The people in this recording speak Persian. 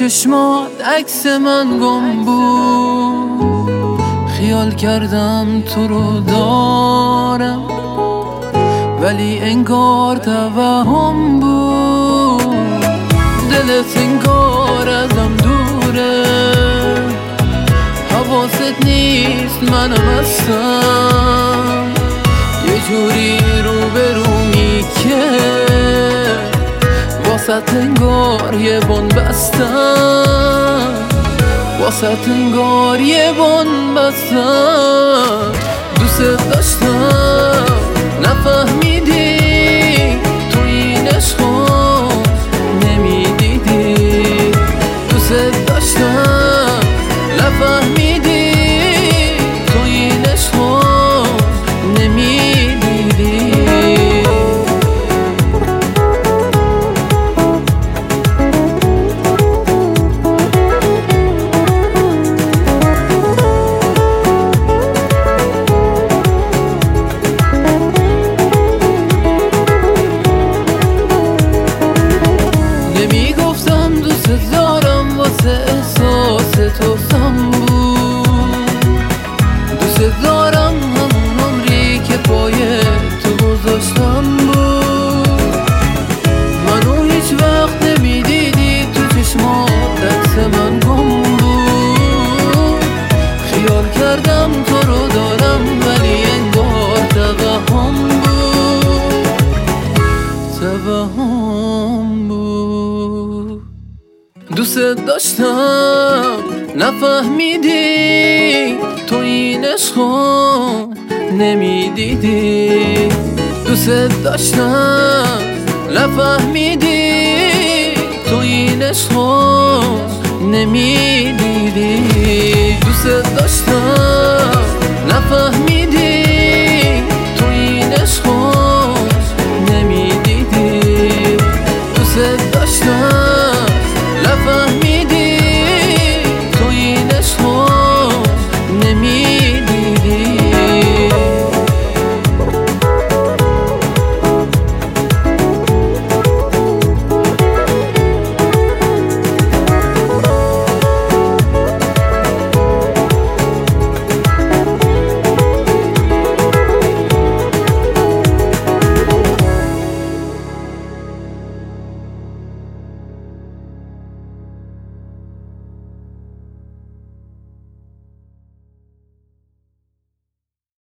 چشمات عکس من گم بود، خیال کردم تو رو دارم ولی انگار توهم بود. دلت انگار ازم دوره، حواست نیست منم هستم، یه جوری روبرومی که واسط انگار یه بن بستم، واسط انگار یه بن بستم. دوست داشتم نفهمیدی تو این عشقو نمیدیدی، دوست داشتم نفهمیدی تو این عشقو نمیدیدی. احساس تو سم بود، دوست دارم همون عمری که پای تو گذاشتم بود. منو هیچ وقت نمیدیدی، تو چشمات عکس من گم بود، خیال کردم تو رو دارم ولی انگار توهم بود، توهم بود. دوست داشتم نفهمیدی تو این عشقو نمیدیدی، دوست داشتم نفهمیدی تو این عشقو نمیدیدی، دوست داشتم